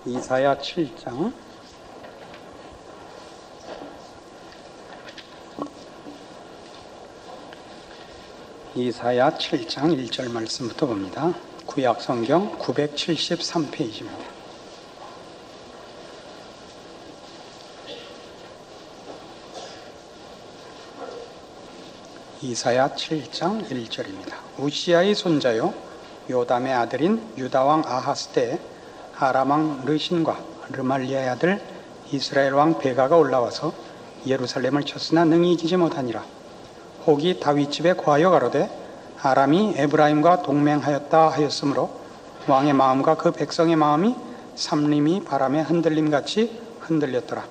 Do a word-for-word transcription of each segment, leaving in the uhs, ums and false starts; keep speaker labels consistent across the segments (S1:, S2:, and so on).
S1: 이사야 칠 장 이사야 칠 장 일 절 말씀부터 봅니다. 구약 성경 구백칠십삼 페이지입니다. 이사야 칠 장 일 절입니다. 우시야의 손자요 요담의 아들인 유다왕 아하스 때 아람왕 르신과 르말리아의 아들 이스라엘 왕 베가가 올라와서 예루살렘을 쳤으나 능히 이기지 못하니라. 혹이 다윗 집에 거하여 가로되 아람이 에브라임과 동맹하였다 하였으므로 왕의 마음과 그 백성의 마음이 삼림이 바람에 흔들림같이 흔들렸더라.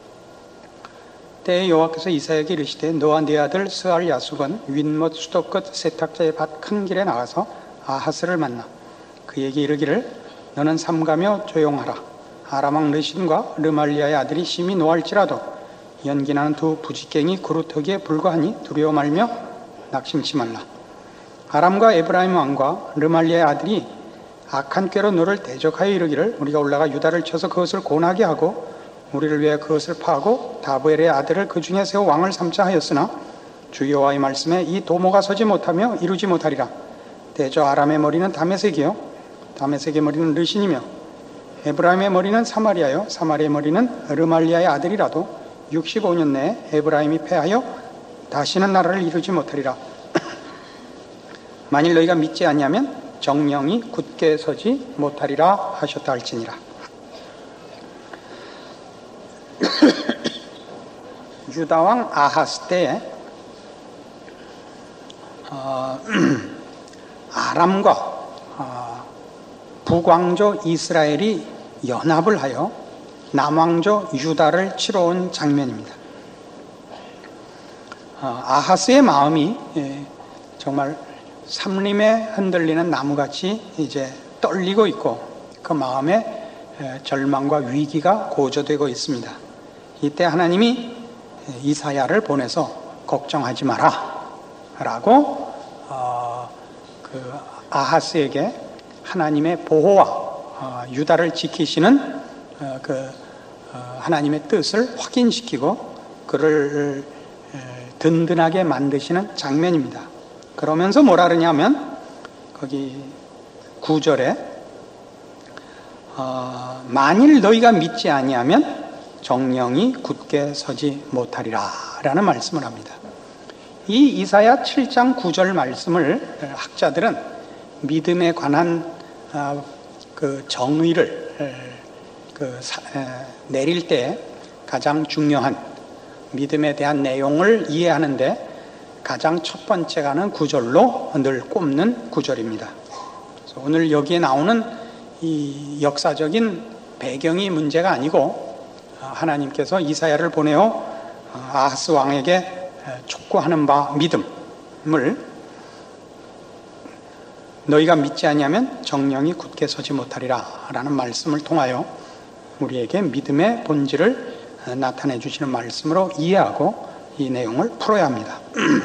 S1: 때에 여호와께서 이사야에게 이르시되 너와 네 아들 스알 야숙은 윗못 수도 끝 세탁자의 밭 큰 길에 나가서 아하스를 만나 그에게 이르기를 너는 삼가며 조용하라. 아람왕 르신과 르말리아의 아들이 심히 노할지라도 연기나는 두 부지깽이 그루터기에 불과하니 두려워 말며 낙심치 말라. 아람과 에브라임 왕과 르말리아의 아들이 악한 꾀로 너를 대적하여 이르기를 우리가 올라가 유다를 쳐서 그것을 고나게 하고 우리를 위해 그것을 파하고 다브엘의 아들을 그 중에 세워 왕을 삼자 하였으나 주 여호와의 말씀에 이 도모가 서지 못하며 이루지 못하리라. 대저 아람의 머리는 다메섹이요 다메섹의 머리는 르신이며 에브라임의 머리는 사마리아요 사마리아의 머리는 르말리아의 아들이라도 육십오 년 내에 에브라임이 패하여 다시는 나라를 이루지 못하리라. 만일 너희가 믿지 않냐면 정령이 굳게 서지 못하리라 하셨다 할지니라. 유다왕 아하스 때에 어, 아람과 어, 북왕조 이스라엘이 연합을 하여 남왕조 유다를 치러 온 장면입니다. 어, 아하스의 마음이 예, 정말 삼림에 흔들리는 나무같이 이제 떨리고 있고 그 마음에 예, 절망과 위기가 고조되고 있습니다. 이때 하나님이 이사야를 보내서 걱정하지 마라 라고 어, 그 아하스에게 하나님의 보호와 어, 유다를 지키시는 어, 그 어, 하나님의 뜻을 확인시키고 그를 에, 든든하게 만드시는 장면입니다. 그러면서 뭐라 그러냐면 거기 구 절에 어, 만일 너희가 믿지 아니하면 정령이 굳게 서지 못하리라 라는 말씀을 합니다. 이 이사야 칠 장 구 절 말씀을 학자들은 믿음에 관한 그 정의를 그 내릴 때 가장 중요한 믿음에 대한 내용을 이해하는데 가장 첫 번째 가는 구절로 늘 꼽는 구절입니다. 그래서 오늘 여기에 나오는 이 역사적인 배경이 문제가 아니고 하나님께서 이사야를 보내어 아하스 왕에게 촉구하는 바 믿음을 너희가 믿지 아니하면 정령이 굳게 서지 못하리라 라는 말씀을 통하여 우리에게 믿음의 본질을 나타내 주시는 말씀으로 이해하고 이 내용을 풀어야 합니다.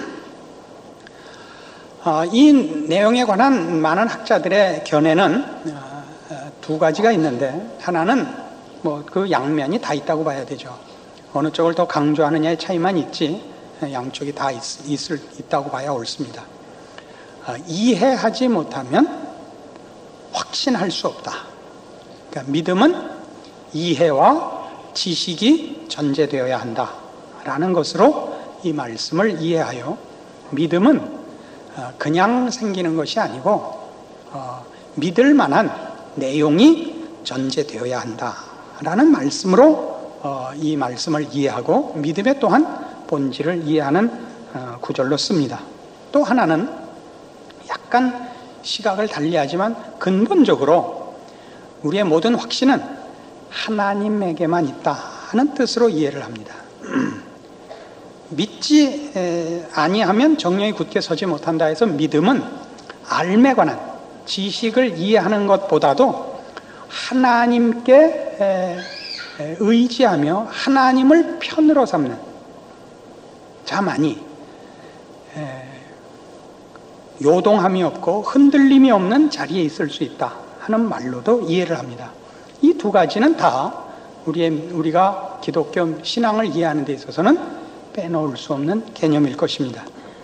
S1: 이 내용에 관한 많은 학자들의 견해는 두 가지가 있는데 하나는 뭐 그 양면이 다 있다고 봐야 되죠. 어느 쪽을 더 강조하느냐의 차이만 있지 양쪽이 다 있, 있을, 있다고 봐야 옳습니다. 어, 이해하지 못하면 확신할 수 없다. 그러니까 믿음은 이해와 지식이 전제되어야 한다라는 것으로 이 말씀을 이해하여 믿음은 어, 그냥 생기는 것이 아니고 어, 믿을 만한 내용이 전제되어야 한다라는 말씀으로 어, 이 말씀을 이해하고 믿음의 또한 본질을 이해하는 어, 구절로 씁니다. 또 하나는 약간 시각을 달리하지만 근본적으로 우리의 모든 확신은 하나님에게만 있다 하는 뜻으로 이해를 합니다. 믿지 에, 아니하면 정령이 굳게 서지 못한다 해서 믿음은 알에 관한 지식을 이해하는 것보다도 하나님께 에, 에, 의지하며 하나님을 편으로 삼는 자만이 에, 요동함이 없고 흔들림이 없는 자리에 있을 수 있다 하는 말로도 이해를 합니다. 이 두 가지는 다 우리의, 우리가 기독교 신앙을 이해하는 데 있어서는 빼놓을 수 없는 개념일 것입니다.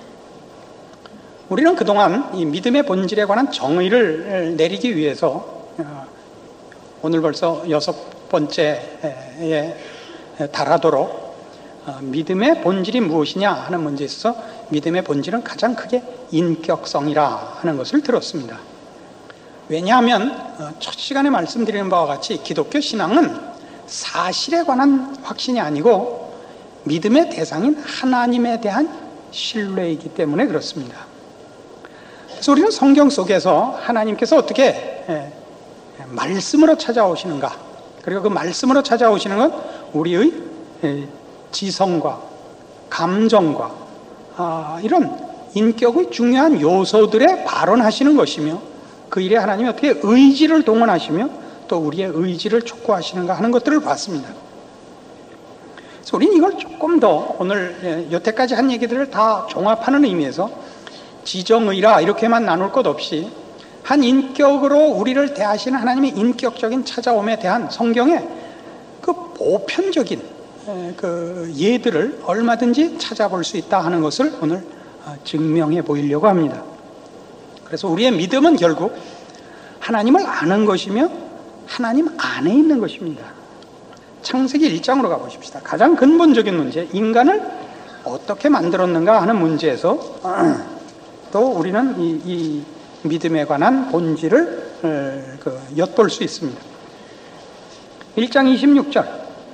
S1: 우리는 그동안 이 믿음의 본질에 관한 정의를 내리기 위해서 오늘 벌써 여섯 번째에 달하도록 믿음의 본질이 무엇이냐 하는 문제에 있어서 믿음의 본질은 가장 크게 인격성이라 하는 것을 들었습니다. 왜냐하면 첫 시간에 말씀드리는 바와 같이 기독교 신앙은 사실에 관한 확신이 아니고 믿음의 대상인 하나님에 대한 신뢰이기 때문에 그렇습니다. 그래서 우리는 성경 속에서 하나님께서 어떻게 말씀으로 찾아오시는가, 그리고 그 말씀으로 찾아오시는 건 우리의 지성과 감정과 이런 인격의 중요한 요소들에 발언하시는 것이며, 그 일에 하나님이 어떻게 의지를 동원하시며 또 우리의 의지를 촉구하시는가 하는 것들을 봤습니다. 그래서 우리는 이걸 조금 더 오늘 여태까지 한 얘기들을 다 종합하는 의미에서 지정의라 이렇게만 나눌 것 없이 한 인격으로 우리를 대하시는 하나님의 인격적인 찾아옴에 대한 성경의 그 보편적인 그 예들을 얼마든지 찾아볼 수 있다 하는 것을 오늘 증명해 보이려고 합니다. 그래서 우리의 믿음은 결국 하나님을 아는 것이며 하나님 안에 있는 것입니다. 창세기 일 장으로 가보십시다. 가장 근본적인 문제, 인간을 어떻게 만들었는가 하는 문제에서 또 우리는 이, 이 믿음에 관한 본질을 그 엿볼 수 있습니다. 일 장 이십육 절,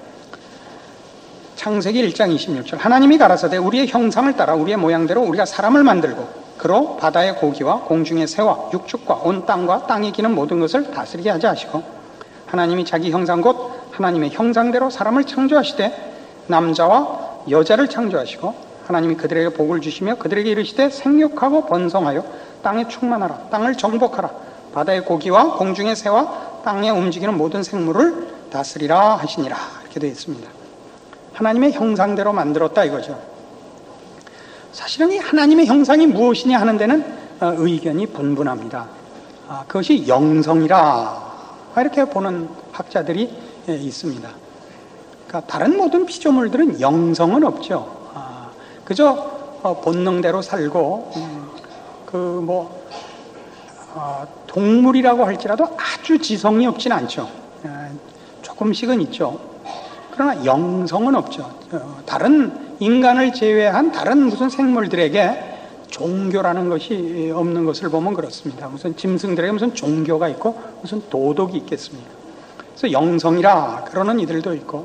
S1: 창세기 일 장 이십육 절, 하나님이 가라사대 우리의 형상을 따라 우리의 모양대로 우리가 사람을 만들고 그로 바다의 고기와 공중의 새와 육축과 온 땅과 땅에 기는 모든 것을 다스리게 하자 하시고, 하나님이 자기 형상 곧 하나님의 형상대로 사람을 창조하시되 남자와 여자를 창조하시고 하나님이 그들에게 복을 주시며 그들에게 이르시되 생육하고 번성하여 땅에 충만하라, 땅을 정복하라, 바다의 고기와 공중의 새와 땅에 움직이는 모든 생물을 다스리라 하시니라, 이렇게 되어 있습니다. 하나님의 형상대로 만들었다 이거죠. 사실은 이 하나님의 형상이 무엇이냐 하는 데는 의견이 분분합니다. 그것이 영성이라 이렇게 보는 학자들이 있습니다. 그러니까 다른 모든 피조물들은 영성은 없죠. 그저 본능대로 살고 그 뭐 동물이라고 할지라도 아주 지성이 없진 않죠. 조금씩은 있죠. 그러나 영성은 없죠. 다른 인간을 제외한 다른 무슨 생물들에게 종교라는 것이 없는 것을 보면 그렇습니다. 무슨 짐승들에게 무슨 종교가 있고 무슨 도덕이 있겠습니까? 그래서 영성이라 그러는 이들도 있고,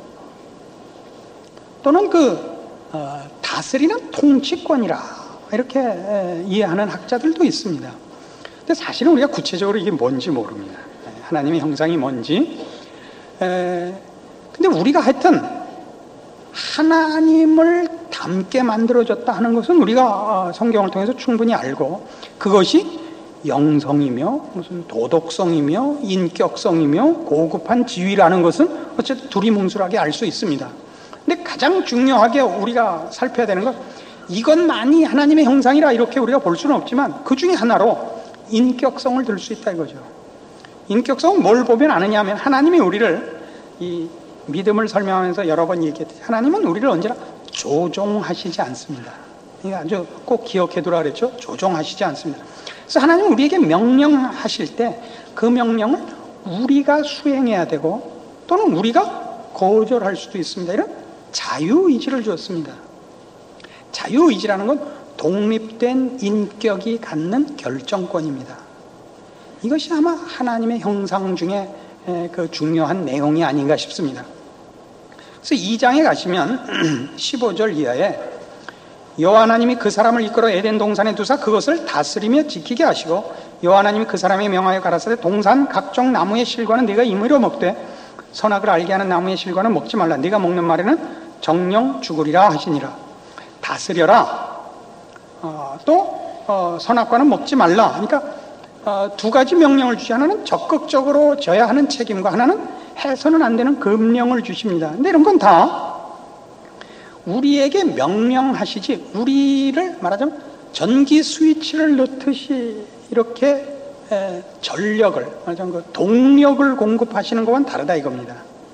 S1: 또는 그 어, 다스리는 통치권이라 이렇게 에, 이해하는 학자들도 있습니다. 근데 사실은 우리가 구체적으로 이게 뭔지 모릅니다. 하나님의 형상이 뭔지. 에, 근데 우리가 하여튼 하나님을 닮게 만들어졌다 하는 것은 우리가 성경을 통해서 충분히 알고, 그것이 영성이며 무슨 도덕성이며 인격성이며 고급한 지위라는 것은 어쨌든 두리뭉술하게 알 수 있습니다. 근데 가장 중요하게 우리가 살펴야 되는 건 이것만이 하나님의 형상이라 이렇게 우리가 볼 수는 없지만 그 중에 하나로 인격성을 들 수 있다 이거죠. 인격성은 뭘 보면 아느냐 하면, 하나님이 우리를 이 믿음을 설명하면서 여러 번 얘기했듯이 하나님은 우리를 언제나 조종하시지 않습니다. 이거 아주 꼭 기억해 두라 그랬죠. 조종하시지 않습니다. 그래서 하나님은 우리에게 명령하실 때 그 명령을 우리가 수행해야 되고 또는 우리가 거절할 수도 있습니다. 이런 자유의지를 주었습니다. 자유의지라는 건 독립된 인격이 갖는 결정권입니다. 이것이 아마 하나님의 형상 중에 그 중요한 내용이 아닌가 싶습니다. 그래서 이 장에 가시면 십오 절 이하에 여호와 하나님이 그 사람을 이끌어 에덴 동산에 두사 그것을 다스리며 지키게 하시고, 여호와 하나님이 그 사람에 명하여 가라사대 동산 각종 나무의 실과는 네가 임의로 먹되 선악을 알게 하는 나무의 실과는 먹지 말라, 네가 먹는 말에는 정령 죽으리라 하시니라. 다스려라. 어, 또 어, 선악과는 먹지 말라. 그러니까 어, 두 가지 명령을 주시, 하나는 적극적으로 져야 하는 책임과 하나는 해서는 안 되는 금령을 주십니다. 근데 이런 건 다 우리에게 명령하시지, 우리를 말하자면 전기 스위치를 넣듯이 이렇게 전력을, 그 동력을 공급하시는 것과는 다르다 이겁니다.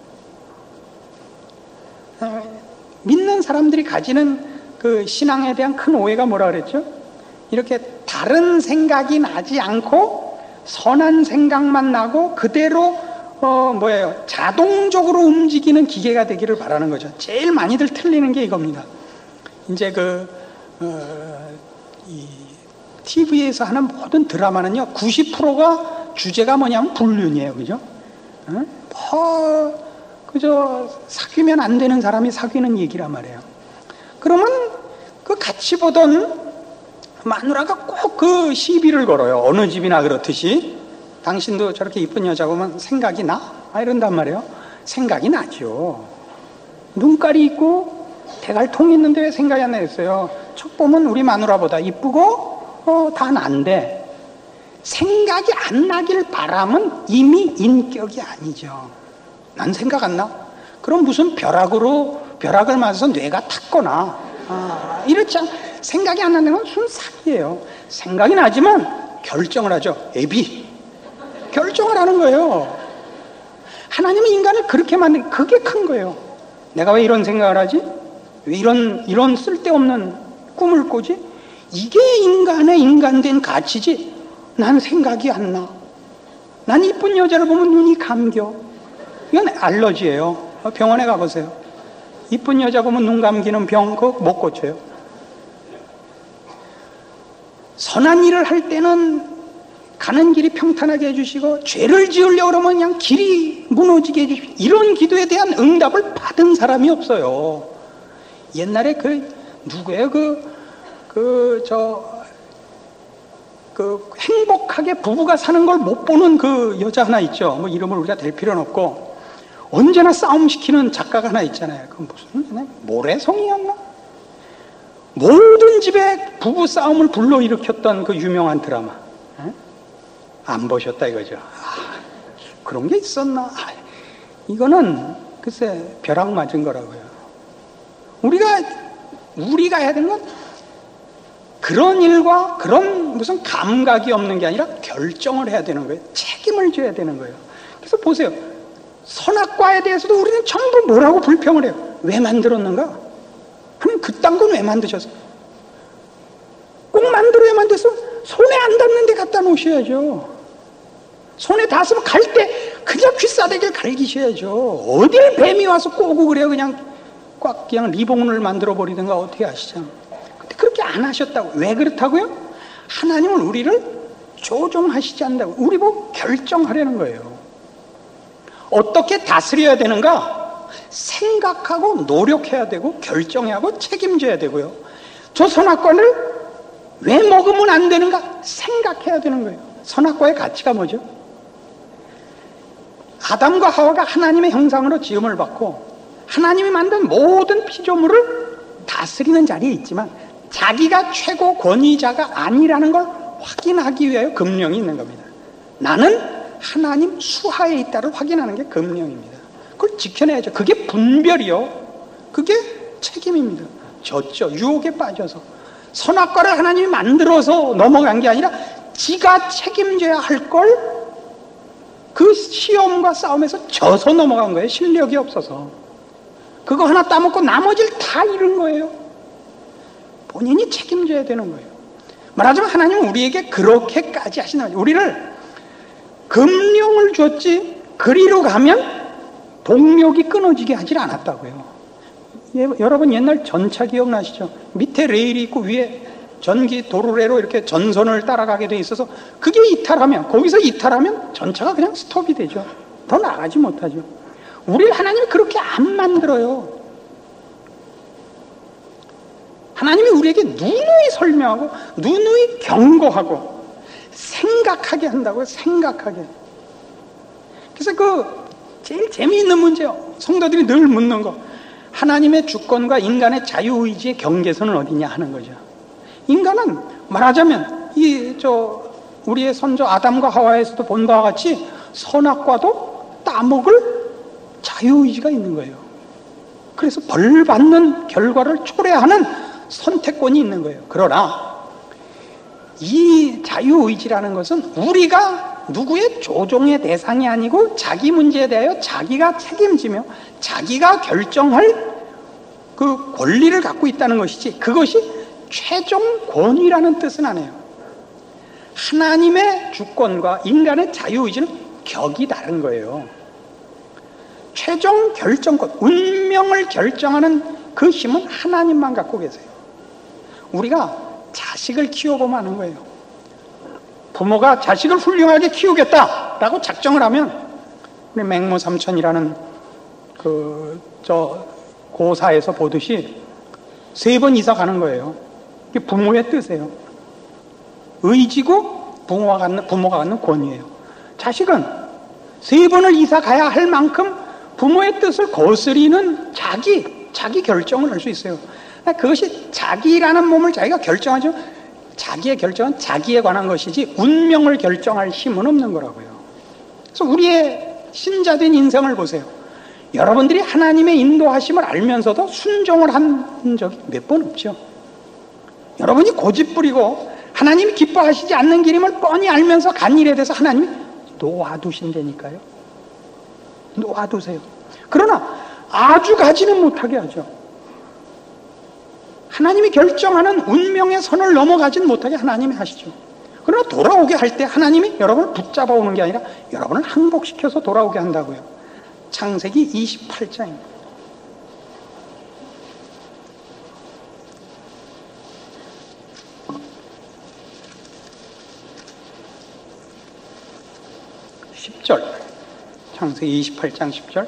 S1: 믿는 사람들이 가지는 그 신앙에 대한 큰 오해가 뭐라 그랬죠? 이렇게 다른 생각이 나지 않고 선한 생각만 나고 그대로 어 뭐예요? 자동적으로 움직이는 기계가 되기를 바라는 거죠. 제일 많이들 틀리는 게 이겁니다. 이제 그 어, 이 티비에서 하는 모든 드라마는요, 구십 퍼센트가 주제가 뭐냐면 불륜이에요, 그죠? 어? 뭐 그저 사귀면 안 되는 사람이 사귀는 얘기란 말이에요. 그러면 그 같이 보던 마누라가 꼭 그 시비를 걸어요. 어느 집이나 그렇듯이. 당신도 저렇게 이쁜 여자 보면 생각이 나? 아, 이런단 말이에요. 생각이 나죠. 눈깔이 있고 대갈통이 있는데 왜 생각이 안 나겠어요? 척 보면 우리 마누라보다 이쁘고 어, 다 난데 생각이 안 나길 바라면 이미 인격이 아니죠. 난 생각 안 나? 그럼 무슨 벼락으로 벼락을 맞아서 뇌가 탔거나 아, 이렇지 않 생각이 안 나는 건 순 사기예요. 생각이 나지만 결정을 하죠. 애비 결정을 하는 거예요. 하나님은 인간을 그렇게 만든, 그게 큰 거예요. 내가 왜 이런 생각을 하지? 왜 이런 이런 쓸데없는 꿈을 꾸지? 이게 인간의 인간된 가치지. 난 생각이 안 나. 난 이쁜 여자를 보면 눈이 감겨. 이건 알러지예요. 병원에 가보세요. 이쁜 여자 보면 눈 감기는 병 그거 못 고쳐요. 선한 일을 할 때는 가는 길이 평탄하게 해주시고, 죄를 지으려고 그러면 그냥 길이 무너지게 해주시고, 이런 기도에 대한 응답을 받은 사람이 없어요. 옛날에 그 누구예요? 그 그 저 그 행복하게 부부가 사는 걸 못 보는 그 여자 하나 있죠. 뭐 이름을 우리가 댈 필요는 없고, 언제나 싸움 시키는 작가가 하나 있잖아요. 그 무슨 모래성이었나? 모든 집에 부부 싸움을 불러일으켰던 그 유명한 드라마. 에? 안 보셨다 이거죠. 아, 그런 게 있었나? 아, 이거는 글쎄 벼락 맞은 거라고요. 우리가 우리가 해야 되는 건 그런 일과 그런 무슨 감각이 없는 게 아니라 결정을 해야 되는 거예요. 책임을 져야 되는 거예요. 그래서 보세요. 선악과에 대해서도 우리는 전부 뭐라고 불평을 해요. 왜 만들었는가? 하나님 그딴 건 왜 만드셨어? 꼭 만들어야 만들어서 손에 안 닿는 데 갖다 놓으셔야죠. 손에 닿으면 갈 때 그냥 귀싸대기를 갈기셔야죠. 어딜 뱀이 와서 꼬고 그래요. 그냥 꽉 그냥 리본을 만들어 버리든가 어떻게 하시죠. 근데 그렇게 안 하셨다고. 왜 그렇다고요? 하나님은 우리를 조종하시지 않는다고. 우리 보고 결정하려는 거예요. 어떻게 다스려야 되는가? 생각하고 노력해야 되고 결정해야 하고 책임져야 되고요. 저 선악과를 왜 먹으면 안 되는가? 생각해야 되는 거예요. 선악과의 가치가 뭐죠? 아담과 하와가 하나님의 형상으로 지음을 받고 하나님이 만든 모든 피조물을 다스리는 자리에 있지만 자기가 최고 권위자가 아니라는 걸 확인하기 위하여 금령이 있는 겁니다. 나는 하나님 수하에 있다를 확인하는 게 금령입니다. 그걸 지켜내야죠. 그게 분별이요. 그게 책임입니다. 졌죠. 유혹에 빠져서. 선악과를 하나님이 만들어서 넘어간 게 아니라 지가 책임져야 할 걸 그 시험과 싸움에서 져서 넘어간 거예요. 실력이 없어서. 그거 하나 따먹고 나머지를 다 잃은 거예요. 본인이 책임져야 되는 거예요. 말하자면 하나님은 우리에게 그렇게까지 하시는 거예요. 우리를 금령을 줬지 그리로 가면 동력이 끊어지게 하질 않았다고요. 예, 여러분 옛날 전차 기억나시죠? 밑에 레일이 있고 위에 전기 도로래로 이렇게 전선을 따라가게 돼 있어서 그게 이탈하면 거기서 이탈하면 전차가 그냥 스톱이 되죠. 더 나가지 못하죠. 우리를 하나님이 그렇게 안 만들어요. 하나님이 우리에게 누누이 설명하고 누누이 경고하고 생각하게 한다고요. 생각하게. 그래서 그 제일 재미있는 문제요. 성도들이 늘 묻는 거. 하나님의 주권과 인간의 자유의지의 경계선은 어디냐 하는 거죠. 인간은 말하자면 이 저 우리의 선조 아담과 하와에서도 본 바와 같이 선악과도 따먹을 자유의지가 있는 거예요. 그래서 벌 받는 결과를 초래하는 선택권이 있는 거예요. 그러나 이 자유의지라는 것은 우리가 누구의 조종의 대상이 아니고 자기 문제에 대하여 자기가 책임지며 자기가 결정할 그 권리를 갖고 있다는 것이지, 그것이 최종 권위라는 뜻은 아니에요. 하나님의 주권과 인간의 자유의지는 격이 다른 거예요. 최종 결정권, 운명을 결정하는 그 힘은 하나님만 갖고 계세요. 우리가 자식을 키워보면 아는 거예요. 부모가 자식을 훌륭하게 키우겠다라고 작정을 하면, 우리 맹모 삼천이라는 그 저 고사에서 보듯이 세 번 이사 가는 거예요. 이게 부모의 뜻이에요. 의지고 부모가 갖는, 부모가 갖는 권위예요. 자식은 세 번을 이사 가야 할 만큼 부모의 뜻을 거스리는 자기, 자기 결정을 할 수 있어요. 그것이 자기라는 몸을 자기가 결정하죠. 자기의 결정은 자기에 관한 것이지 운명을 결정할 힘은 없는 거라고요. 그래서 우리의 신자된 인생을 보세요. 여러분들이 하나님의 인도하심을 알면서도 순종을 한 적이 몇 번 없죠. 여러분이 고집부리고 하나님이 기뻐하시지 않는 길임을 뻔히 알면서 간 일에 대해서 하나님이 놓아두신다니까요. 놓아두세요. 그러나 아주 가지는 못하게 하죠. 하나님이 결정하는 운명의 선을 넘어가지는 못하게 하나님이 하시죠. 그러나 돌아오게 할 때 하나님이 여러분을 붙잡아 오는 게 아니라 여러분을 항복시켜서 돌아오게 한다고요. 창세기 이십팔 장입니다. 십 절. 창세기 이십팔 장 십 절.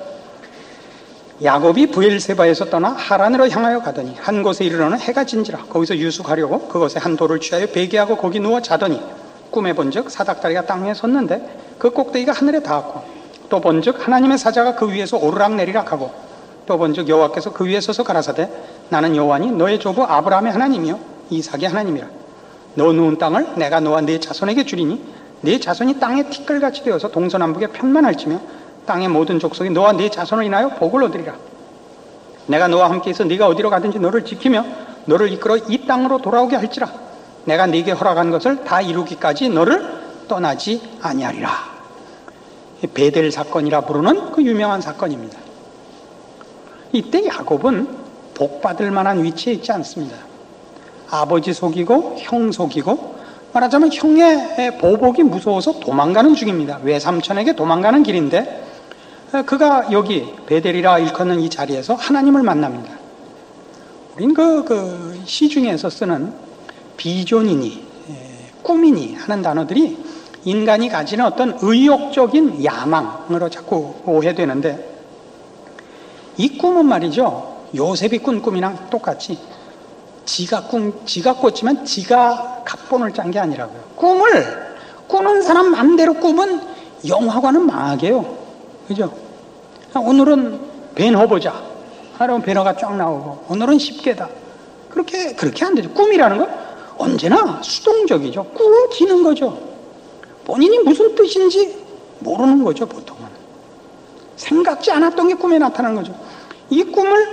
S1: 야곱이 브엘세바에서 떠나 하란으로 향하여 가더니 한 곳에 이르러는 해가 진지라. 거기서 유숙하려고 그곳에 한 돌을 취하여 베개하고 거기 누워 자더니 꿈에 본즉 사닥다리가 땅 위에 섰는데 그 꼭대기가 하늘에 닿았고, 또 본즉 하나님의 사자가 그 위에서 오르락내리락 하고, 또 본즉 여호와께서 그 위에 서서 가라사대 나는 여호와니 너의 조부 아브라함의 하나님이요 이삭의 하나님이라. 너 누운 땅을 내가 너와 네 자손에게 주리니 네 자손이 땅의 티끌같이 되어서 동서남북에 편만할지며 땅의 모든 족속이 너와 네 자손을 인하여 복을 얻으리라. 내가 너와 함께 있어 네가 어디로 가든지 너를 지키며 너를 이끌어 이 땅으로 돌아오게 할지라. 내가 네게 허락한 것을 다 이루기까지 너를 떠나지 아니하리라. 베델 사건이라 부르는 그 유명한 사건입니다. 이때 야곱은 복받을 만한 위치에 있지 않습니다. 아버지 속이고 형 속이고, 말하자면 형의 보복이 무서워서 도망가는 중입니다. 외삼촌에게 도망가는 길인데 그가 여기 베델이라 일컫는 이 자리에서 하나님을 만납니다. 우린 그, 그 시중에서 쓰는 비전이니 꿈이니 하는 단어들이 인간이 가지는 어떤 의욕적인 야망으로 자꾸 오해되는데, 이 꿈은 말이죠, 요셉이 꾼 꿈이랑 똑같이 지가 꿈, 지가 꿨지만 지가 각본을 짠 게 아니라고요. 꿈을 꾸는 사람 맘대로 꾸면 영화관은 망하게 해요. 그죠? 오늘은 배너 보자. 하루는 배너가 쫙 나오고, 오늘은 십계다. 그렇게, 그렇게 안 되죠. 꿈이라는 건 언제나 수동적이죠. 꾸지는 거죠. 본인이 무슨 뜻인지 모르는 거죠, 보통은. 생각지 않았던 게 꿈에 나타나는 거죠. 이 꿈을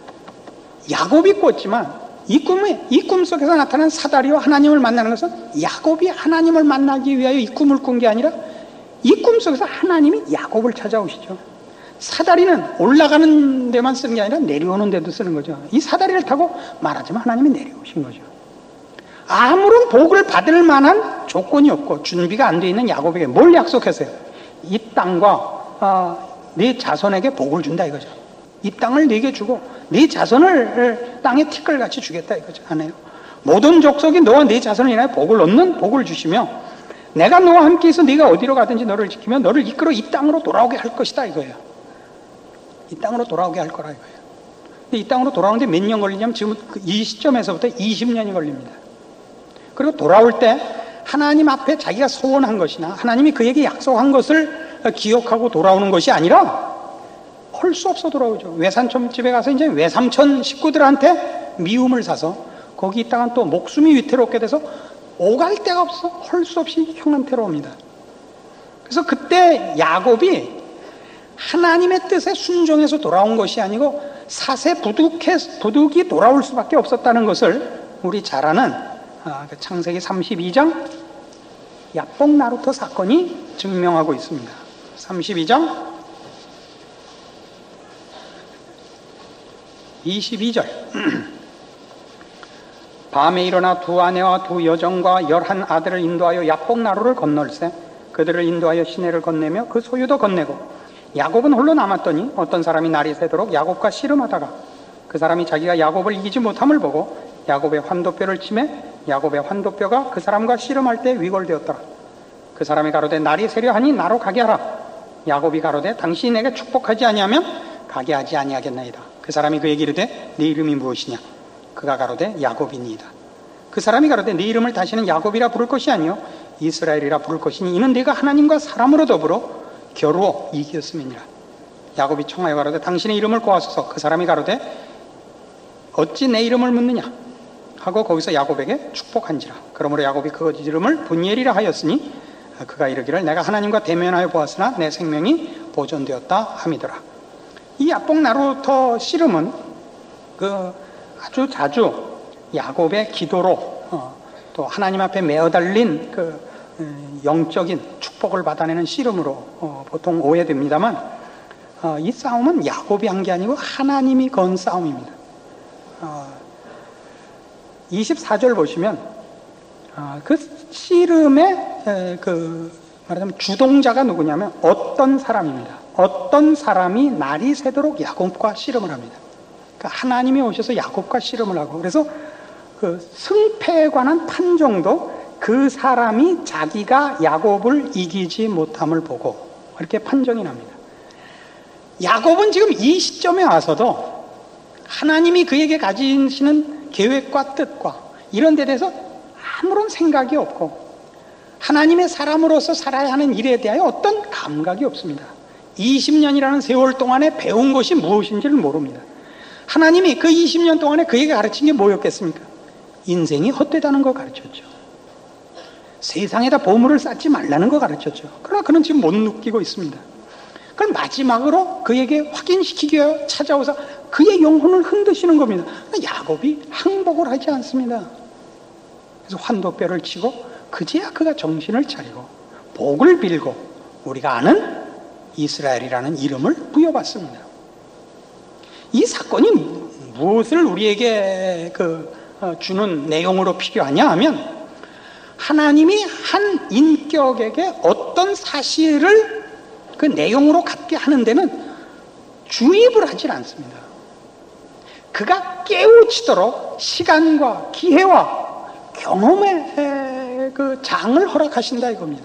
S1: 야곱이 꿨지만, 이 꿈에, 이 꿈 속에서 나타난 사다리와 하나님을 만나는 것은 야곱이 하나님을 만나기 위하여 이 꿈을 꾼 게 아니라 이 꿈 속에서 하나님이 야곱을 찾아오시죠. 사다리는 올라가는 데만 쓰는 게 아니라 내려오는 데도 쓰는 거죠. 이 사다리를 타고 말하자면 하나님이 내려오신 거죠. 아무런 복을 받을 만한 조건이 없고 준비가 안 돼 있는 야곱에게 뭘 약속했어요? 이 땅과 어, 네 자손에게 복을 준다 이거죠. 이 땅을 네게 주고 네 자손을 땅에 티끌같이 주겠다 이거죠. 안 해요. 모든 족속이 너와 네 자손을 인하여 복을 얻는 복을 주시며, 내가 너와 함께 있어 네가 어디로 가든지 너를 지키며 너를 이끌어 이 땅으로 돌아오게 할 것이다 이거예요. 이 땅으로 돌아오게 할 거라 이거예요. 근데 이 땅으로 돌아오는데 몇 년 걸리냐면 지금 이 시점에서부터 이십 년이 걸립니다. 그리고 돌아올 때 하나님 앞에 자기가 소원한 것이나 하나님이 그에게 약속한 것을 기억하고 돌아오는 것이 아니라 할 수 없어 돌아오죠. 외삼촌 집에 가서 이제 외삼촌 식구들한테 미움을 사서 거기 있다가 또 목숨이 위태롭게 돼서 오갈 데가 없어 할 수 없이 형한테로 옵니다. 그래서 그때 야곱이 하나님의 뜻에 순종해서 돌아온 것이 아니고 사세 부득해, 부득이 돌아올 수밖에 없었다는 것을 우리 잘 아는 아, 그 창세기 삼십이 장 야복 나루터 사건이 증명하고 있습니다. 삼십이 장 이십이 절 밤에 일어나 두 아내와 두 여종과 열한 아들을 인도하여 야복 나루를 건널세 그들을 인도하여 시내를 건네며 그 소유도 건네고 야곱은 홀로 남았더니 어떤 사람이 날이 새도록 야곱과 씨름하다가 그 사람이 자기가 야곱을 이기지 못함을 보고 야곱의 환도뼈를 치매 야곱의 환도뼈가 그 사람과 씨름할 때 위골되었더라. 그 사람이 가로되 날이 새려 하니 나로 가게 하라. 야곱이 가로되 당신이 내게 축복하지 아니하면 가게 하지 아니하겠나이다. 그 사람이 그에게 이르되 네 이름이 무엇이냐? 그가 가로되 야곱이니이다. 그 사람이 가로되 네 이름을 다시는 야곱이라 부를 것이 아니요 이스라엘이라 부를 것이니 이는 네가 하나님과 사람으로 더불어 겨루어 이기었음이니라. 야곱이 청하여 가로되 당신의 이름을 고하소서. 그 사람이 가로되 어찌 내 이름을 묻느냐 하고 거기서 야곱에게 축복한지라. 그러므로 야곱이 그 이름을 분이엘이라 하였으니 그가 이르기를 내가 하나님과 대면하여 보았으나 내 생명이 보존되었다 함이더라. 이 야복 나루터 씨름은 그 아주 자주 야곱의 기도로 어, 또 하나님 앞에 메어달린 그 음, 영적인 축복을 받아내는 씨름으로 어, 보통 오해됩니다만 어, 이 싸움은 야곱이 한 게 아니고 하나님이 건 싸움입니다. 어, 이십사 절 보시면 어, 그 씨름의 에, 그 말하자면 주동자가 누구냐면 어떤 사람입니다. 어떤 사람이 날이 새도록 야곱과 씨름을 합니다. 그러니까 하나님이 오셔서 야곱과 씨름을 하고 그래서 그 승패에 관한 판정도 그 사람이 자기가 야곱을 이기지 못함을 보고 이렇게 판정이 납니다. 야곱은 지금 이 시점에 와서도 하나님이 그에게 가지시는 계획과 뜻과 이런 데 대해서 아무런 생각이 없고 하나님의 사람으로서 살아야 하는 일에 대하여 어떤 감각이 없습니다. 이십 년이라는 세월 동안에 배운 것이 무엇인지를 모릅니다. 하나님이 그 이십 년 동안에 그에게 가르친 게 뭐였겠습니까? 인생이 헛되다는 거 가르쳤죠. 세상에다 보물을 쌓지 말라는 거 가르쳤죠. 그러나 그는 지금 못 느끼고 있습니다. 그럼 마지막으로 그에게 확인시키기 위해 찾아오서 그의 영혼을 흔드시는 겁니다. 야곱이 항복을 하지 않습니다. 그래서 환도뼈를 치고 그제야 그가 정신을 차리고 복을 빌고 우리가 아는 이스라엘이라는 이름을 부여받습니다. 이 사건이 무엇을 우리에게 그 주는 내용으로 필요하냐 하면 하나님이 한 인격에게 어떤 사실을 그 내용으로 갖게 하는 데는 주입을 하질 않습니다. 그가 깨우치도록 시간과 기회와 경험의 그 장을 허락하신다 이겁니다.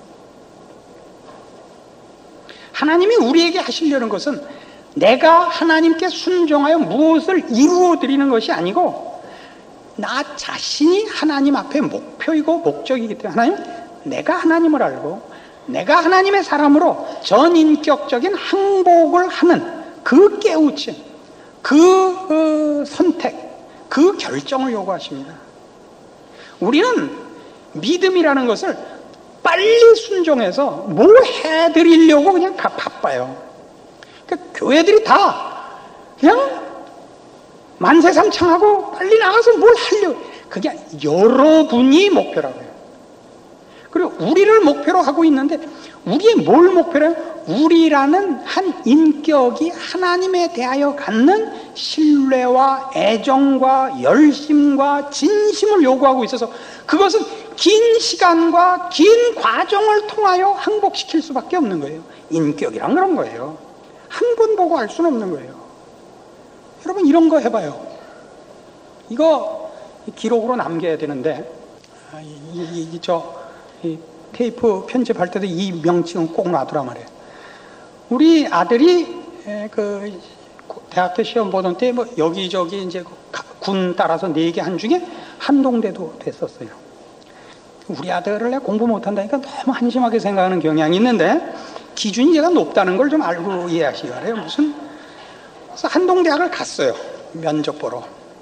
S1: 하나님이 우리에게 하시려는 것은 내가 하나님께 순종하여 무엇을 이루어 드리는 것이 아니고 나 자신이 하나님 앞에 목표이고 목적이기 때문에 하나님, 내가 하나님을 알고 내가 하나님의 사람으로 전인격적인 항복을 하는 그 깨우침, 그 어, 선택, 그 결정을 요구하십니다. 우리는 믿음이라는 것을 빨리 순종해서 뭘 해드리려고 그냥 바빠요. 그러니까 교회들이 다 그냥 만세삼창하고 빨리 나가서 뭘 하려고. 그게 여러분이 목표라고요. 그리고 우리를 목표로 하고 있는데 우리의 뭘 목표로 해요? 우리라는 한 인격이 하나님에 대하여 갖는 신뢰와 애정과 열심과 진심을 요구하고 있어서 그것은 긴 시간과 긴 과정을 통하여 항복시킬 수밖에 없는 거예요. 인격이란 그런 거예요. 한 번 보고 알 수는 없는 거예요. 여러분 이런 거 해봐요. 이거 기록으로 남겨야 되는데 이, 이, 이, 저 이 테이프 편집할 때도 이 명칭은 꼭 놔두라 말이에요. 우리 아들이 그 대학교 시험 보던 때 뭐 여기저기 이제 군 따라서 네 개 한 중에 한동대도 됐었어요. 우리 아들을 내가 공부 못한다니까 너무 한심하게 생각하는 경향이 있는데 기준이 얘가 높다는 걸 좀 알고 이해하시기 바래요. 무슨 그래서 한동대학을 갔어요. 면접 보러.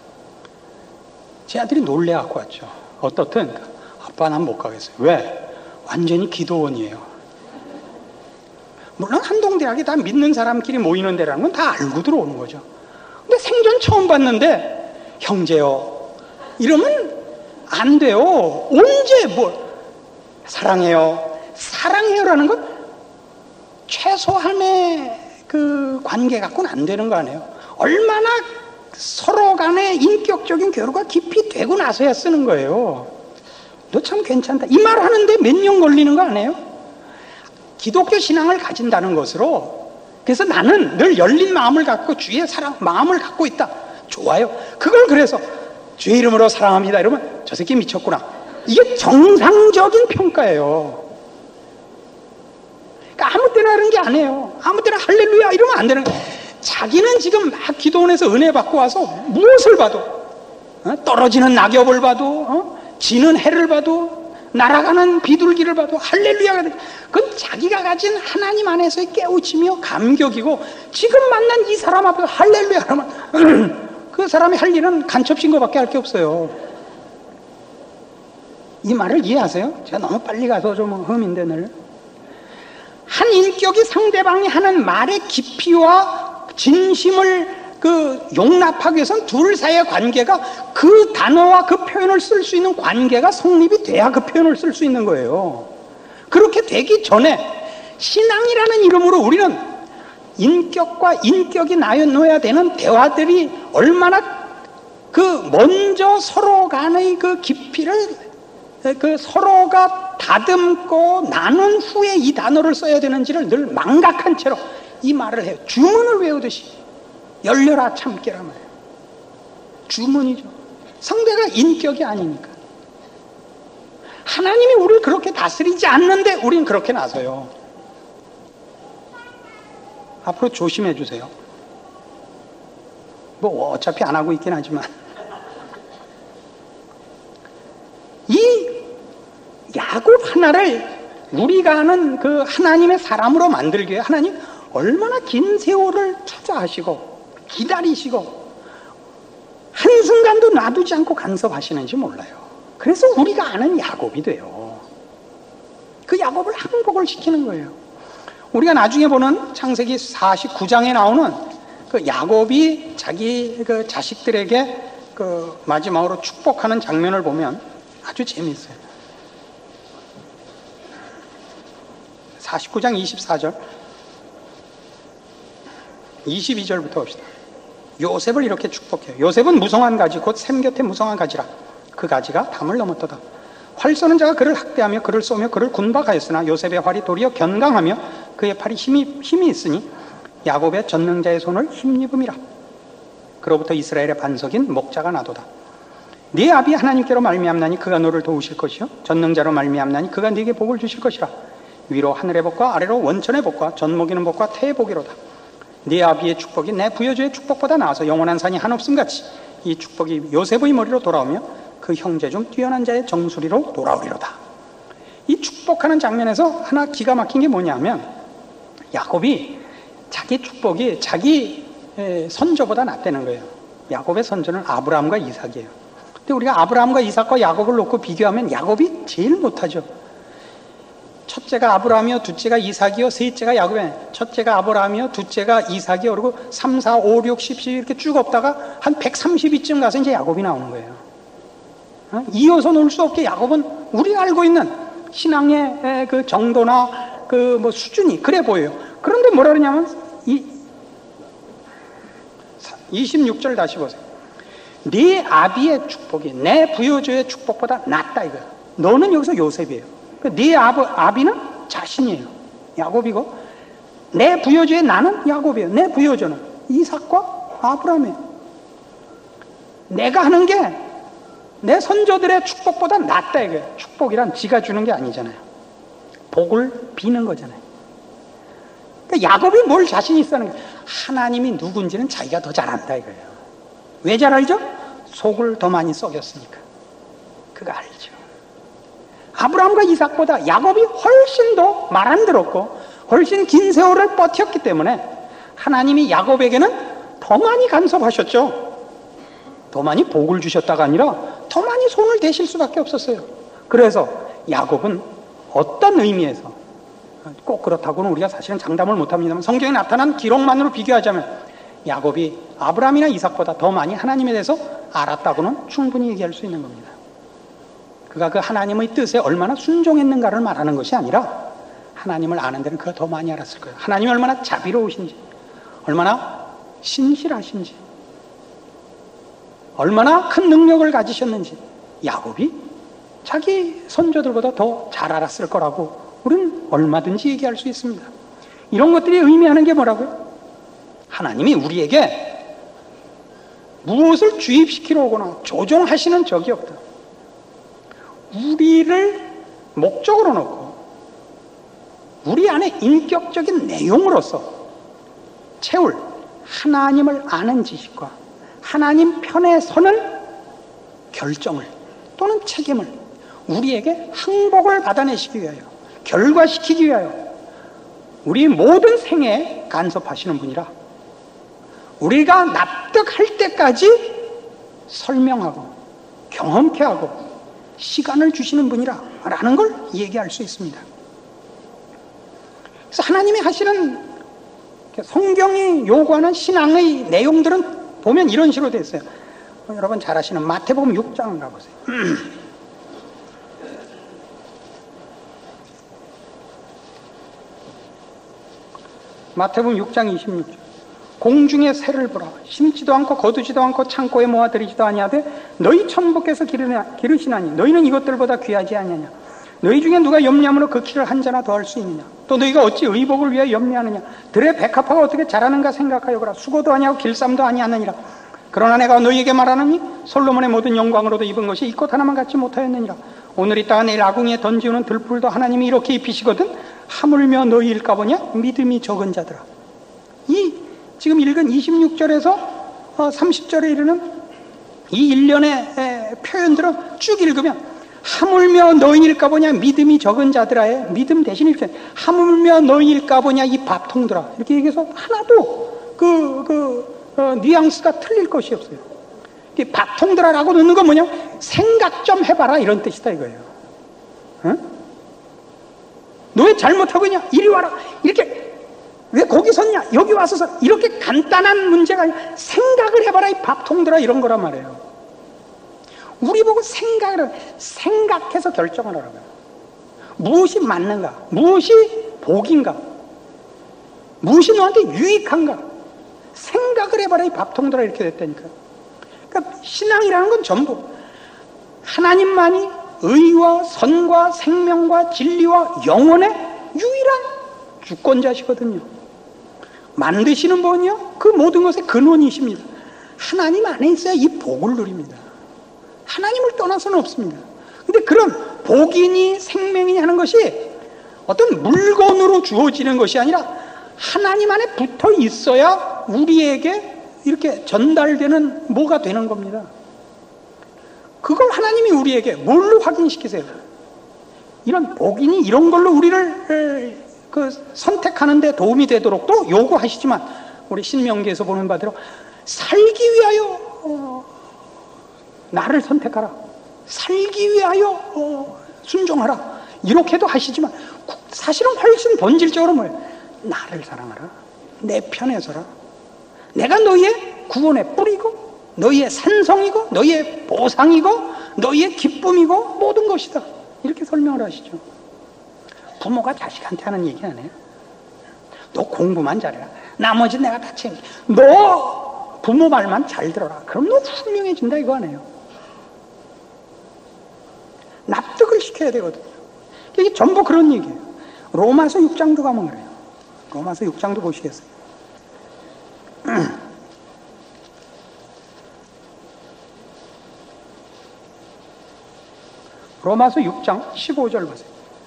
S1: 제 아들이 놀래갖고 왔죠. 어떻든 아빠 난 못 가겠어요. 왜? 완전히 기도원이에요. 물론 한동대학이 다 믿는 사람끼리 모이는 데라는 건 다 알고 들어오는 거죠. 근데 생전 처음 봤는데 형제요 이러면 안 돼요. 언제 뭘 사랑해요. 사랑해요라는 건 최소한의 그 관계 갖고는 안 되는 거 아니에요. 얼마나 서로 간의 인격적인 교류가 깊이 되고 나서야 쓰는 거예요. 너 참 괜찮다. 이 말 하는데 몇 년 걸리는 거 아니에요? 기독교 신앙을 가진다는 것으로, 그래서 나는 늘 열린 마음을 갖고 주의 사랑, 마음을 갖고 있다. 좋아요. 그걸 그래서 주의 이름으로 사랑합니다. 이러면 저 새끼 미쳤구나. 이게 정상적인 평가예요. 그러니까 아무 때나 하는 게 아니에요. 아무 때나 할렐루야 이러면 안 되는 거예요. 자기는 지금 막 기도원에서 은혜 받고 와서 무엇을 봐도, 어? 떨어지는 낙엽을 봐도, 어? 지는 해를 봐도, 날아가는 비둘기를 봐도 할렐루야가 돼. 그건 자기가 가진 하나님 안에서의 깨우치며 감격이고, 지금 만난 이 사람 앞에서 할렐루야 하면 그 사람이 할 일은 간첩신고밖에 할 게 없어요. 이 말을 이해하세요? 제가 너무 빨리 가서 좀 흠인데 늘. 한 인격이 상대방이 하는 말의 깊이와 진심을 그 용납하기 위해서는 둘 사이의 관계가, 그 단어와 그 표현을 쓸 수 있는 관계가 성립이 돼야 그 표현을 쓸 수 있는 거예요. 그렇게 되기 전에 신앙이라는 이름으로 우리는 인격과 인격이 나눠야 되는 대화들이 얼마나 그 먼저 서로 간의 그 깊이를 그 서로가 다듬고 나눈 후에 이 단어를 써야 되는지를 늘 망각한 채로 이 말을 해요. 주문을 외우듯이 열려라 참깨라 말이에요. 주문이죠. 상대가 인격이 아니니까. 하나님이 우리를 그렇게 다스리지 않는데 우리는 그렇게 나서요. 앞으로 조심해 주세요. 뭐 어차피 안 하고 있긴 하지만 이 야곱 하나를 우리가 아는 그 하나님의 사람으로 만들기 위해 하나님 얼마나 긴 세월을 투자하시고 기다리시고 한순간도 놔두지 않고 간섭하시는지 몰라요. 그래서 우리가 아는 야곱이 돼요. 그 야곱을 항복을 시키는 거예요. 우리가 나중에 보는 창세기 사십구 장에 나오는 그 야곱이 자기 그 자식들에게 그 마지막으로 축복하는 장면을 보면 아주 재미있어요. 사십구 장 이십사 절 이십이 절부터 봅시다. 요셉을 이렇게 축복해요. 요셉은 무성한 가지 곧 샘 곁에 무성한 가지라. 그 가지가 담을 넘었도다. 활 쏘는 자가 그를 학대하며 그를 쏘며 그를 군박하였으나 요셉의 활이 도리어 견강하며 그의 팔이 힘이, 힘이 있으니 야곱의 전능자의 손을 힘입음이라. 그로부터 이스라엘의 반석인 목자가 나도다. 네 아비 하나님께로 말미암나니 그가 너를 도우실 것이요 전능자로 말미암나니 그가 네게 복을 주실 것이라. 위로 하늘의 복과 아래로 원천의 복과 젖 먹이는 복과 태의 복이로다. 네 아비의 축복이 내 부여주의 축복보다 나아서 영원한 산이 한없음같이 이 축복이 요셉의 머리로 돌아오며 그 형제 중 뛰어난 자의 정수리로 돌아오리로다. 이 축복하는 장면에서 하나 기가 막힌 게 뭐냐면 야곱이 자기 축복이 자기 선조보다 낫다는 거예요. 야곱의 선조는 아브라함과 이삭이에요. 근데 우리가 아브라함과 이삭과 야곱을 놓고 비교하면 야곱이 제일 못하죠. 첫째가 아브라함이요, 둘째가 이삭이요, 셋째가 야곱이에요. 첫째가 아브라함이요, 둘째가 이삭이요, 그리고 삼, 사, 오, 육, 십, 십일 이렇게 쭉 없다가 한 백삼십위쯤 가서 이제 야곱이 나오는 거예요. 어? 이어서 놀 수 없게 야곱은 우리가 알고 있는 신앙의 그 정도나 그 뭐 수준이 그래 보여요. 그런데 뭐라 그러냐면 이 이십육 절 다시 보세요. 네 아비의 축복이 내 부여주의 축복보다 낫다 이거야. 너는 여기서 요셉이에요. 네 아버, 아비는 자신이에요. 야곱이고 내 부여주의 나는 야곱이에요. 내 부여주는 이삭과 아브라함이에요. 내가 하는 게 내 선조들의 축복보다 낫다 이거예요. 축복이란 지가 주는 게 아니잖아요. 복을 비는 거잖아요. 그러니까 야곱이 뭘 자신 있어하는 거예요. 하나님이 누군지는 자기가 더 잘 안다 이거예요. 왜 잘 알죠? 속을 더 많이 썩였으니까. 그거 알죠. 아브라함과 이삭보다 야곱이 훨씬 더 말 안 들었고 훨씬 긴 세월을 버텼기 때문에 하나님이 야곱에게는 더 많이 간섭하셨죠. 더 많이 복을 주셨다가 아니라 더 많이 손을 대실 수밖에 없었어요. 그래서 야곱은 어떤 의미에서 꼭 그렇다고는 우리가 사실은 장담을 못합니다만 성경에 나타난 기록만으로 비교하자면 야곱이 아브라함이나 이삭보다 더 많이 하나님에 대해서 알았다고는 충분히 얘기할 수 있는 겁니다. 그가 그 하나님의 뜻에 얼마나 순종했는가를 말하는 것이 아니라 하나님을 아는 데는 그가 더 많이 알았을 거예요. 하나님이 얼마나 자비로우신지, 얼마나 신실하신지, 얼마나 큰 능력을 가지셨는지 야곱이 자기 선조들보다 더 잘 알았을 거라고 우리는 얼마든지 얘기할 수 있습니다. 이런 것들이 의미하는 게 뭐라고요? 하나님이 우리에게 무엇을 주입시키러 오거나 조종하시는 적이 없다. 우리를 목적으로 놓고 우리 안에 인격적인 내용으로서 채울 하나님을 아는 지식과 하나님 편에 서는 결정을 또는 책임을 우리에게 항복을 받아내시기 위하여, 결과시키기 위하여 우리 모든 생애에 간섭하시는 분이라 우리가 납득할 때까지 설명하고 경험케 하고 시간을 주시는 분이라 라는 걸 얘기할 수 있습니다. 그래서 하나님이 하시는 성경이 요구하는 신앙의 내용들은 보면 이런 식으로 되어 있어요. 여러분 잘 아시는 마태복음 육 장 가보세요. 마태복음 육 장 이십육 절. 공중의 새를 보라. 심지도 않고 거두지도 않고 창고에 모아들이지도 아니하되 너희 천부께서 기르시나니 너희는 이것들보다 귀하지 아니하냐. 너희 중에 누가 염려함으로 그 키를 한 자나 더할 수 있느냐. 또 너희가 어찌 의복을 위하여 염려하느냐. 들의 백합화가 어떻게 자라는가 생각하여 보라. 수고도 아니하고 길쌈도 아니하느니라. 그러나 내가 너희에게 말하노니 솔로몬의 모든 영광으로도 입은 것이 이 꽃 하나만 갖지 못하였느니라. 오늘 있다가 내일 아궁이에 던지우는 들풀도 하나님이 이렇게 입히시거든 하물며 너희일까 보냐. 믿음이 적은 자들아. 이 지금 읽은 이십육 절에서 삼십 절에 이르는 이 일련의 표현들은 쭉 읽으면 하물며 너희일까 보냐 믿음이 적은 자들아의 믿음 대신 이렇게 하물며 너희일까 보냐 이 밥통들아 이렇게 얘기해서 하나도 그, 그 어, 뉘앙스가 틀릴 것이 없어요. 이 밥통들아라고 넣는 건 뭐냐 생각 좀 해봐라 이런 뜻이다 이거예요. 응? 너 왜 잘못하고 있냐 이리 와라 이렇게 왜 거기 섰냐 여기 와서 서 이렇게 간단한 문제가 아니라 생각을 해봐라 이 밥통들아 이런 거란 말이에요. 우리 보고 생각을 생각해서 결정을 하라고요. 무엇이 맞는가 무엇이 복인가 무엇이 너한테 유익한가 생각을 해봐라 이 밥통들아 이렇게 됐다니까요. 그러니까 신앙이라는 건 전부 하나님만이 의와 선과 생명과 진리와 영혼의 유일한 주권자시거든요. 만드시는 분이요 그 모든 것의 근원이십니다. 하나님 안에 있어야 이 복을 누립니다. 하나님을 떠나서는 없습니다. 근데 그런 복이니 생명이니 하는 것이 어떤 물건으로 주어지는 것이 아니라 하나님 안에 붙어 있어야 우리에게 이렇게 전달되는 뭐가 되는 겁니다. 그걸 하나님이 우리에게 뭘로 확인시키세요? 이런 복이니 이런 걸로 우리를 그 선택하는 데 도움이 되도록 또 요구하시지만 우리 신명기에서 보는 바대로 살기 위하여 어, 나를 선택하라. 살기 위하여 어, 순종하라. 이렇게도 하시지만 사실은 훨씬 본질적으로 뭐예요? 나를 사랑하라. 내 편에 서라. 내가 너희의 구원의 뿌리고 너희의 산성이고 너희의 보상이고 너희의 기쁨이고 모든 것이다. 이렇게 설명을 하시죠. 부모가 자식한테 하는 얘기 안 해요. 너 공부만 잘해라. 나머지 내가 다 챙겨. 너 부모 말만 잘 들어라. 그럼 너 훌륭해진다 이거 안 해요. 납득을 시켜야 되거든요. 이게 전부 그런 얘기예요. 로마서 육 장도 가면 그래요. 로마서 육 장도 보시겠어요? 로마서 육 장 십오 절 보세요.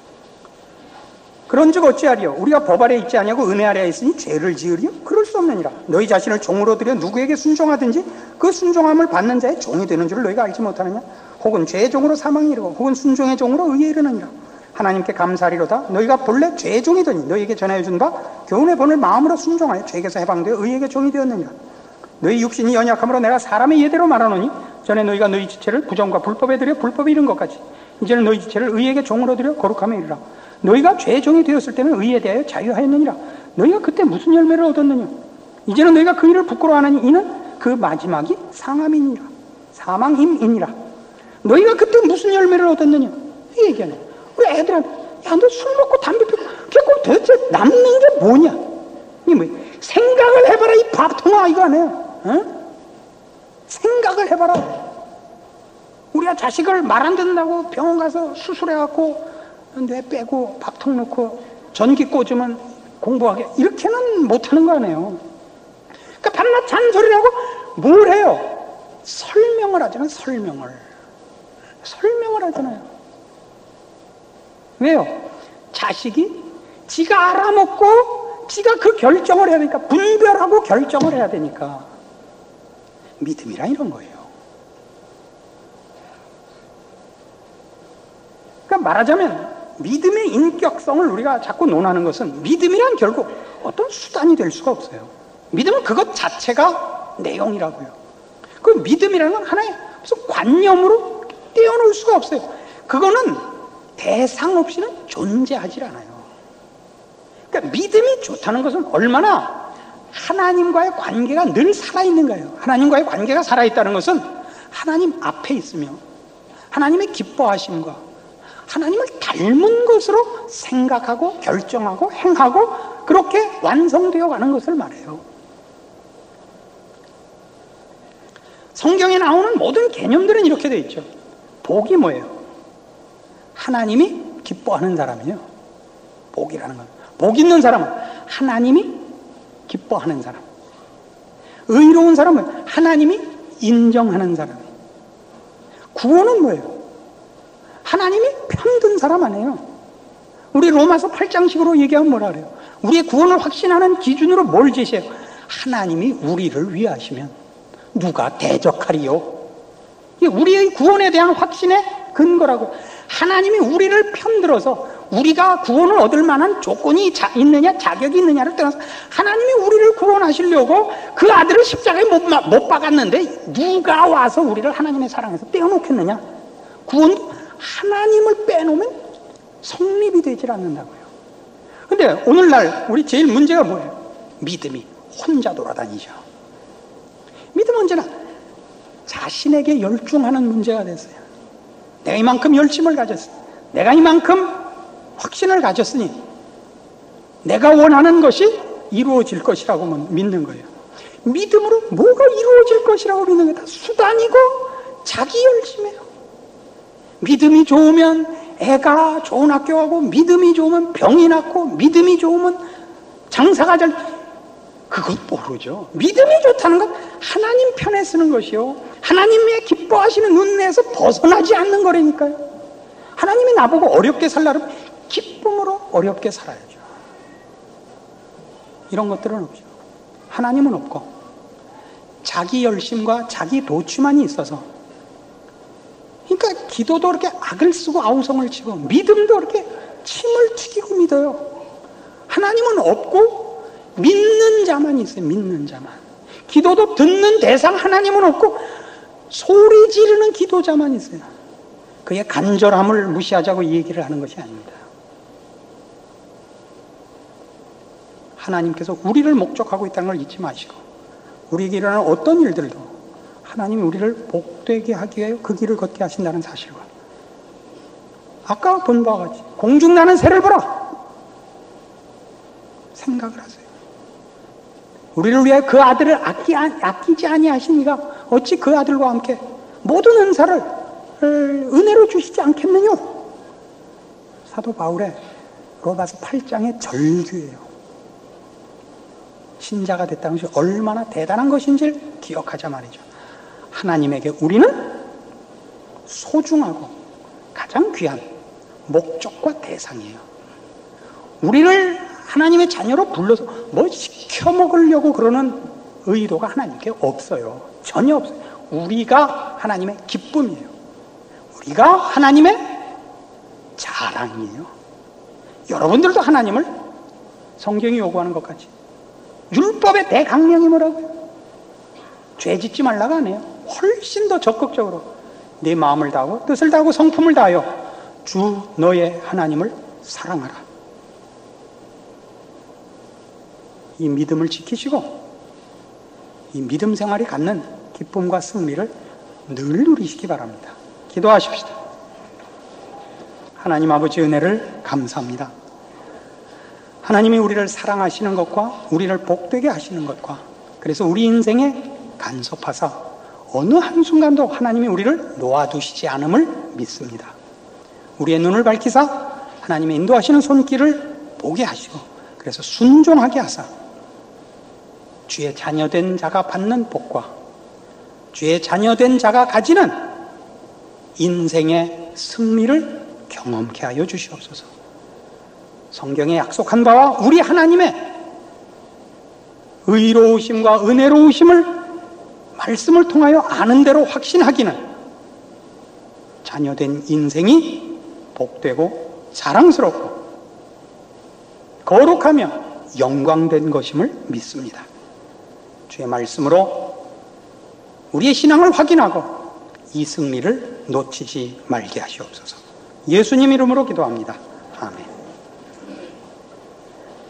S1: 그런즉 어찌하리요? 우리가 법 아래 있지 아니하고 은혜 아래에 있으니 죄를 지으리요? 그럴 수 없느니라. 너희 자신을 종으로 들여 누구에게 순종하든지 그 순종함을 받는 자의 종이 되는 줄을 너희가 알지 못하느냐? 혹은 죄의 종으로 사망에 이르고 혹은 순종의 종으로 의에 이르느니라. 하나님께 감사하리로다. 너희가 본래 죄의 종이더니 너희에게 전하여 준 바 교훈의 본을 마음으로 순종하여 죄에게서 해방되어 의에게 종이 되었느니라. 너희 육신이 연약함으로 내가 사람의 예대로 말하노니 전에 너희가 너희 지체를 부정과 불법에 들여 불법에 이른 것까지 이제는 너희 지체를 의에게 종으로 들여 거룩함에 이르라. 너희가 죄의 종이 되었을 때는 의에 대하여 자유하였느니라. 너희가 그때 무슨 열매를 얻었느냐? 이제는 너희가 그 일을 부끄러워하느니 이는 그 마지막이 상함이니라. 사망임이니라. 너희가 그때 무슨 열매를 얻었느냐? 이 얘기하네. 우리 애들한테, 야, 너 술 먹고 담배 피고, 그게 도대체 남는 게 뭐냐? 이 뭐, 생각을 해봐라, 이 밥통아, 이거 아니에요. 어? 생각을 해봐라. 우리가 자식을 말 안 듣는다고 병원 가서 수술해갖고, 뇌 빼고, 밥통 넣고, 전기 꽂으면 공부하게, 이렇게는 못하는 거 아니에요. 그러니까 밤낮 잔소리를 하고, 뭘 해요? 설명을 하잖아요, 설명을. 설명을 하잖아요. 왜요? 자식이 지가 알아먹고 지가 그 결정을 해야 되니까, 분별하고 결정을 해야 되니까. 믿음이란 이런 거예요. 그러니까 말하자면 믿음의 인격성을 우리가 자꾸 논하는 것은, 믿음이란 결국 어떤 수단이 될 수가 없어요. 믿음은 그것 자체가 내용이라고요. 그 믿음이라는 건 하나의 무슨 관념으로 떼어놓을 수가 없어요. 그거는 대상 없이는 존재하지 않아요. 그러니까 믿음이 좋다는 것은 얼마나 하나님과의 관계가 늘 살아있는 거예요. 하나님과의 관계가 살아있다는 것은 하나님 앞에 있으며 하나님의 기뻐하심과 하나님을 닮은 것으로 생각하고 결정하고 행하고 그렇게 완성되어 가는 것을 말해요. 성경에 나오는 모든 개념들은 이렇게 되어 있죠. 복이 뭐예요? 하나님이 기뻐하는 사람이에요. 복이라는 건. 복 있는 사람은 하나님이 기뻐하는 사람. 의로운 사람은 하나님이 인정하는 사람이에요. 구원은 뭐예요? 하나님이 편든 사람 아니에요. 우리 로마서 팔 장식으로 얘기하면 뭐라 그래요? 우리의 구원을 확신하는 기준으로 뭘 제시해요? 하나님이 우리를 위하시면 누가 대적하리요? 이게 우리의 구원에 대한 확신의 근거라고. 하나님이 우리를 편들어서 우리가 구원을 얻을 만한 조건이 자, 있느냐, 자격이 있느냐를 떠나서 하나님이 우리를 구원하시려고 그 아들을 십자가에 못, 못 박았는데 누가 와서 우리를 하나님의 사랑에서 떼어놓겠느냐? 구원도 하나님을 빼놓으면 성립이 되질 않는다고요. 근데 오늘날 우리 제일 문제가 뭐예요? 믿음이 혼자 돌아다니죠. 믿음은 언제나 자신에게 열중하는 문제가 됐어요. 내가 이만큼 열심을 가졌어. 내가 이만큼 확신을 가졌으니 내가 원하는 것이 이루어질 것이라고 믿는 거예요. 믿음으로 뭐가 이루어질 것이라고 믿는 게 다 수단이고 자기 열심이에요. 믿음이 좋으면 애가 좋은 학교 가고, 믿음이 좋으면 병이 낫고, 믿음이 좋으면 장사가 잘, 그것 모르죠. 믿음이 좋다는 건 하나님 편에 쓰는 것이요, 하나님의 기뻐하시는 눈에서 벗어나지 않는 거라니까요. 하나님이 나보고 어렵게 살라면 기쁨으로 어렵게 살아야죠. 이런 것들은 없죠. 하나님은 없고 자기 열심과 자기 도취만이 있어서, 그러니까 기도도 이렇게 악을 쓰고 아우성을 치고 믿음도 이렇게 침을 튀기고 믿어요. 하나님은 없고 믿는 자만 있어요. 믿는 자만. 기도도 듣는 대상 하나님은 없고 소리 지르는 기도자만 있어요. 그의 간절함을 무시하자고 이 얘기를 하는 것이 아닙니다. 하나님께서 우리를 목적하고 있다는 걸 잊지 마시고, 우리에게 일어나는 어떤 일들도 하나님이 우리를 복되게 하기 위해 그 길을 걷게 하신다는 사실과, 아까 본 바와 같이 공중나는 새를 보라 생각을 하세요. 우리를 위해 그 아들을 아끼, 아끼지 아니하시니가 어찌 그 아들과 함께 모든 은사를 은혜로 주시지 않겠느냐. 사도 바울의 로마서 팔 장의 절규예요. 신자가 됐다는 것이 얼마나 대단한 것인지를 기억하자 말이죠. 하나님에게 우리는 소중하고 가장 귀한 목적과 대상이에요. 우리를 하나님의 자녀로 불러서 뭐 시켜 먹으려고 그러는 의도가 하나님께 없어요. 전혀 없어요. 우리가 하나님의 기쁨이에요. 우리가 하나님의 자랑이에요. 여러분들도 하나님을 성경이 요구하는 것 같이 율법의 대강령이 뭐라고요? 죄 짓지 말라가 아니에요. 훨씬 더 적극적으로 네 마음을 다하고 뜻을 다하고 성품을 다하여 주 너의 하나님을 사랑하라. 이 믿음을 지키시고 이 믿음 생활이 갖는 기쁨과 승리를 늘 누리시기 바랍니다. 기도하십시다. 하나님 아버지 은혜를 감사합니다. 하나님이 우리를 사랑하시는 것과 우리를 복되게 하시는 것과 그래서 우리 인생에 간섭하사 어느 한순간도 하나님이 우리를 놓아두시지 않음을 믿습니다. 우리의 눈을 밝히사 하나님의 인도하시는 손길을 보게 하시고 그래서 순종하게 하사 주의 자녀된 자가 받는 복과 주의 자녀된 자가 가지는 인생의 승리를 경험케 하여 주시옵소서. 성경에 약속한 바와 우리 하나님의 의로우심과 은혜로우심을 말씀을 통하여 아는 대로 확신하기는 자녀된 인생이 복되고 자랑스럽고 거룩하며 영광된 것임을 믿습니다. 주의 말씀으로 우리의 신앙을 확인하고 이 승리를 놓치지 말게 하시옵소서. 예수님 이름으로 기도합니다. 아멘.